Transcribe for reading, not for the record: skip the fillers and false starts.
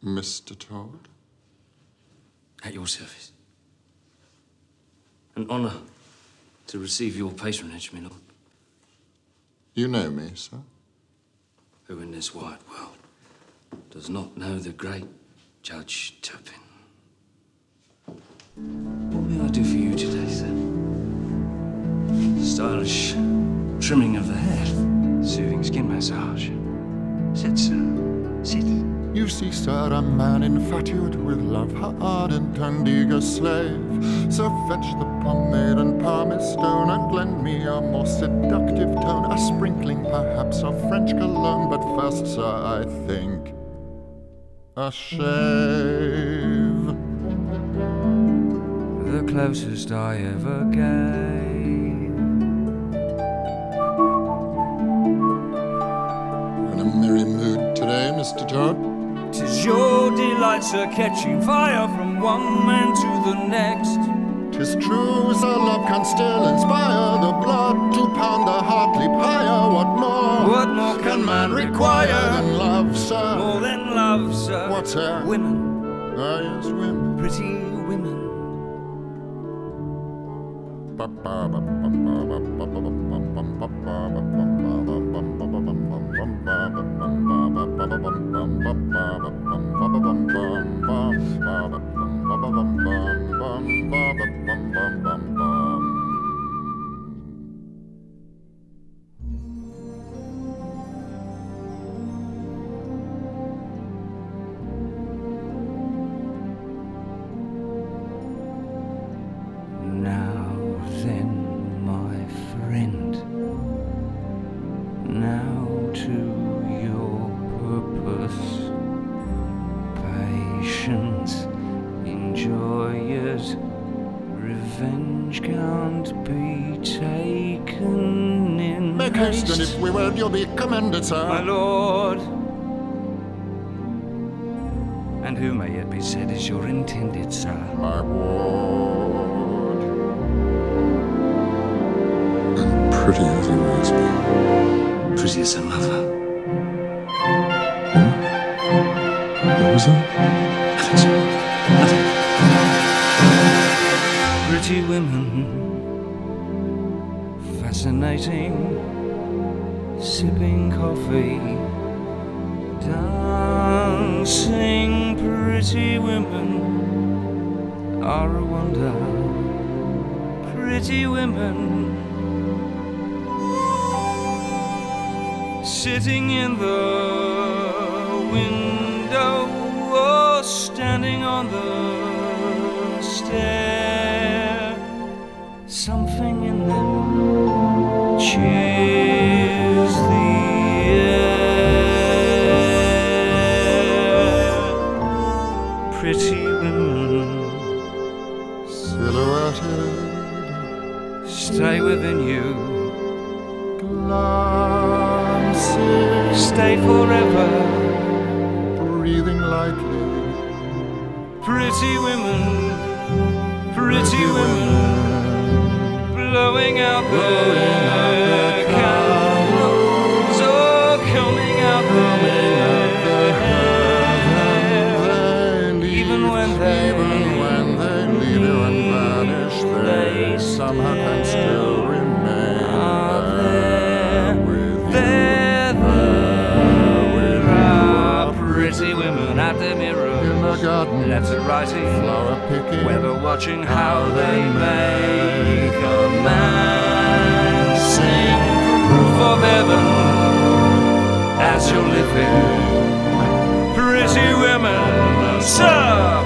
Mr. Todd? At your service. An honour to receive your patronage, my lord. You know me, sir? Who in this wide world does not know the great Judge Turpin? What may I do for you today, sir? Stylish trimming of the hair, soothing skin massage. Sit, sir. Sit. You see, sir, a man infatuate with love, her ardent and eager slave. So fetch the pomade and pumice stone, and lend me a more seductive tone, a sprinkling perhaps of French cologne. But first, sir, I think a shave. The closest I ever gave. In a merry mood today, Mr. Todd? 'Tis your delight, sir, catching fire from one man to the next. 'Tis true, sir, love can still inspire the blood to pound the heart leap higher. What more can man require than love, sir? More than love, sir. What's that? Women, Ah, yes, women. pretty women. Now then, my friend, now to your purpose. Patience, enjoy it. Revenge can't be taken in Make haste, and if we will, you'll be commended, sir. my lord. And who may it be said is your intended, sir? My ward. And pretty as he always be. Prettiest than lover. What was that? Nothing, sir. Nothing. Pretty women, fascinating, sipping coffee, dancing. Pretty women are a wonder. Pretty women, sitting in the window or standing on the stair. Something in them cheers the air. Pretty women, Silhouetted, stay within you, glancing, stay forever. breathing lightly. Pretty women, blowing out the candles, or coming out the hair. Even when they leave you and vanish, they somehow can still remain there with there are pretty women at the mirror, in the garden, letter writing, flower picking, weather watching how they make a man sing. Proof of heaven as you're living. Pretty women, sir.